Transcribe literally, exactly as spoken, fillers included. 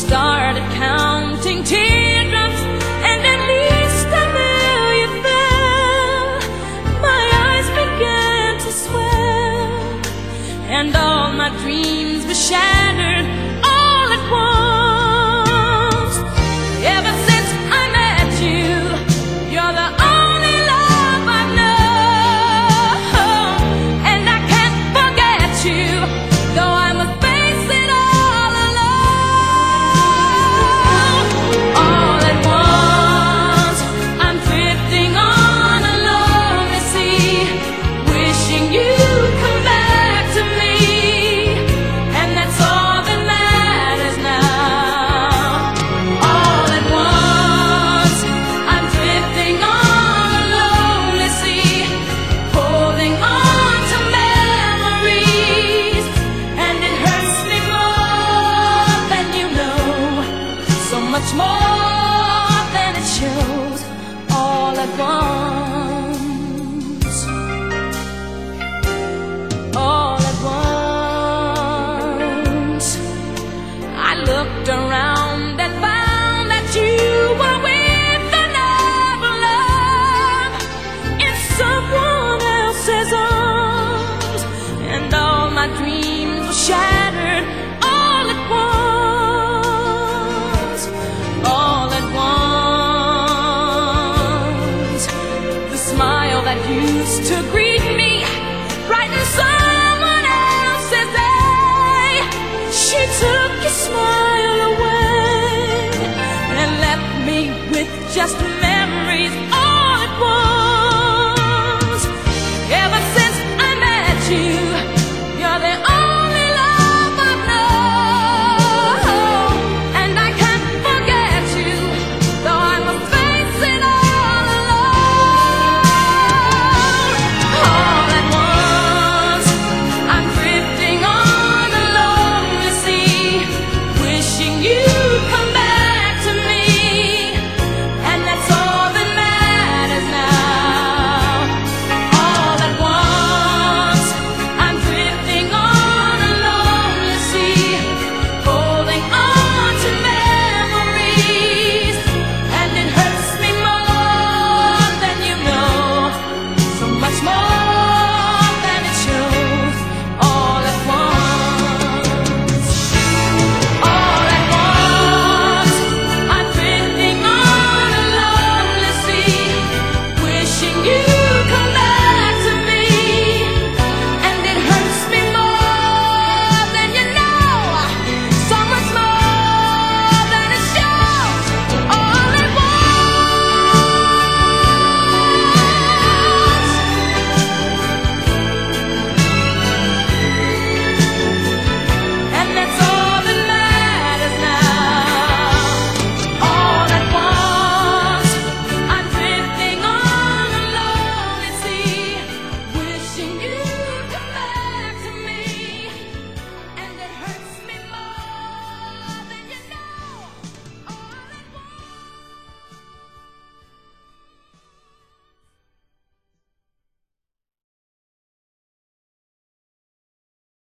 started counting teardrops, and at least a million fell. My eyes began to swell, and all my dreams were shattered all at once. Ever since I met you, you're the only love I know, and I can't forget you, though I must face it all alone. All at once, I'm drifting on a lonely sea, wishing you'd come back to me, and that's all that matters now. All at once, I'm drifting on a lonely sea, holding on to memories, and it hurts me more than you know, so much more than it shows. All at once, all at once, I looked around and found that you were with another love, in someone else's arms, and all my dreams were shattered all at once. All at once, the smile that used to greet